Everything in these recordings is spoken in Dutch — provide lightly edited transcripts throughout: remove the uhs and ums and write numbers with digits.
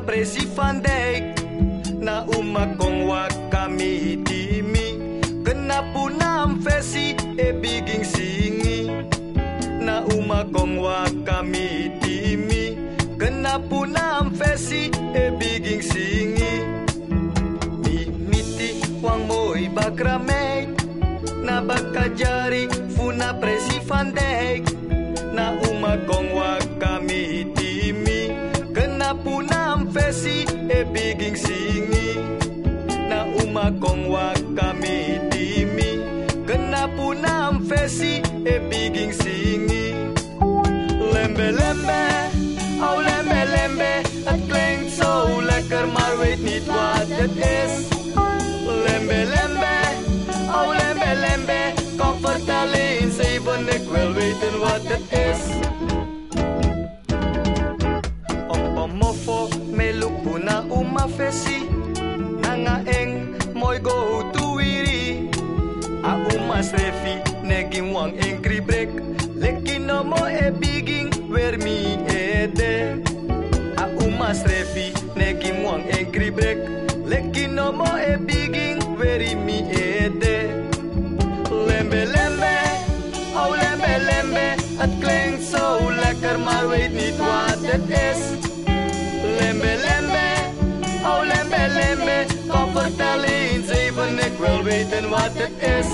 presi van Dijk. Na umakong wakami timi. Kenapu nam fesi e biging singi. Na umakong wakami timi. Kenapu nam fesi e biging singi. Mimiti wang moy bakramay. Na bakajari funa presi van Dijk. Na umakong wakami timi. Kenapu nam fesi e biging singi. Na umakong wakami timi. Kenapu nam fesi e biging singi. Lembe lembe, oh lembe lembe. Het klinkt zo lekker, maar weet niet wat het is. Lembe lembe, oh lembe lembe. Kom vertel eens even, ik wil weten wat het is. Mofo me lupu na umafesi nanga eng moy go to wiri a umas refi negin wang engri break lekin no mo e biging where me ede a umas refi negin wang engri break lekin no mo e biging where me ede lembe lembe oh lembe lembe het klinkt zo lekker maar weet niet wat het is. Lembe lembe, oh lembe lembe. Kom vertel eens even, ik wil weten wat het is.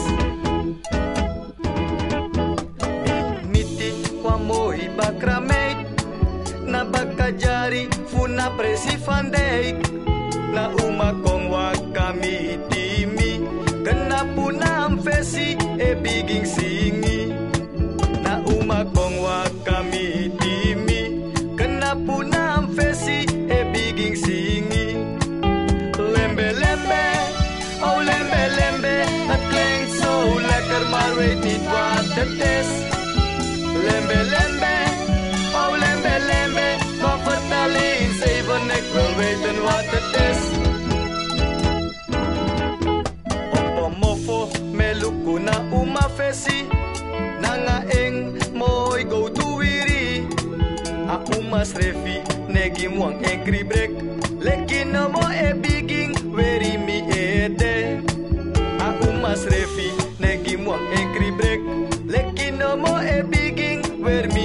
Miti kwa mooi bakramay. Na bakajari funa presi van Dijk. Na umakong wakami timi. Kenapu nam fesi e biging singi. Na umakong wakami timi. Kenapu nam fesi e biging singi. Lembe lembe, oh lembe lembe. Het klinkt zo lekker, maar weet niet wat het is. Lembe lembe, oh lembe lembe. Kom vertel eens even, ik wil weten wat het is. Opo mofo me luku na uma fesi. Nanga eng mooi go to wiri. A umas refi negi muang engri break. Lekin no mo e biging weri mi ede. A umas refi negi muang engri break. Lekin no mo e biging weri mi